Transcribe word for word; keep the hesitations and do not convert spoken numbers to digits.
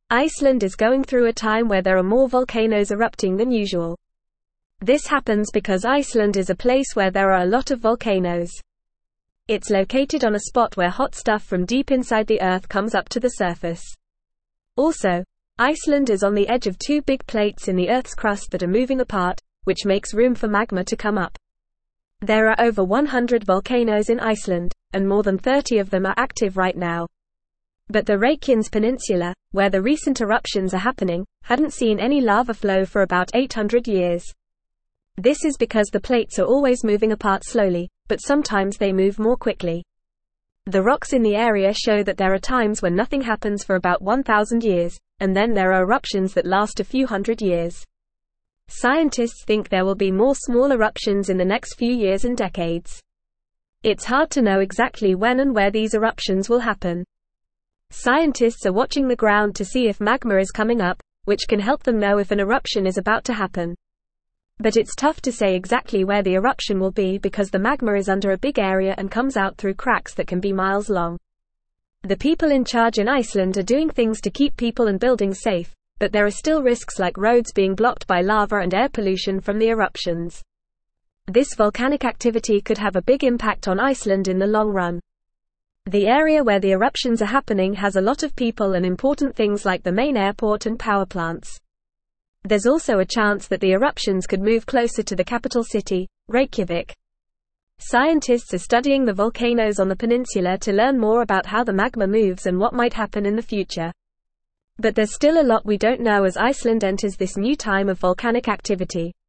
Iceland is going through a time where there are more volcanoes erupting than usual. This happens because Iceland is a place where there are a lot of volcanoes. It's located on a spot where hot stuff from deep inside the earth comes up to the surface. Also, Iceland is on the edge of two big plates in the Earth's crust that are moving apart, which makes room for magma to come up. There are over one hundred volcanoes in Iceland, and more than thirty of them are active right now. But the Reykjanes Peninsula, where the recent eruptions are happening, hadn't seen any lava flow for about eight hundred years. This is because the plates are always moving apart slowly, but sometimes they move more quickly. The rocks in the area show that there are times when nothing happens for about one thousand years, and then there are eruptions that last a few hundred years. Scientists think there will be more small eruptions in the next few years and decades. It's hard to know exactly when and where these eruptions will happen. Scientists are watching the ground to see if magma is coming up, which can help them know if an eruption is about to happen. But it's tough to say exactly where the eruption will be because the magma is under a big area and comes out through cracks that can be miles long. The people in charge in Iceland are doing things to keep people and buildings safe, but there are still risks like roads being blocked by lava and air pollution from the eruptions. This volcanic activity could have a big impact on Iceland in the long run. The area where the eruptions are happening has a lot of people and important things like the main airport and power plants. There's also a chance that the eruptions could move closer to the capital city, Reykjavik. Scientists are studying the volcanoes on the peninsula to learn more about how the magma moves and what might happen in the future. But there's still a lot we don't know as Iceland enters this new time of volcanic activity.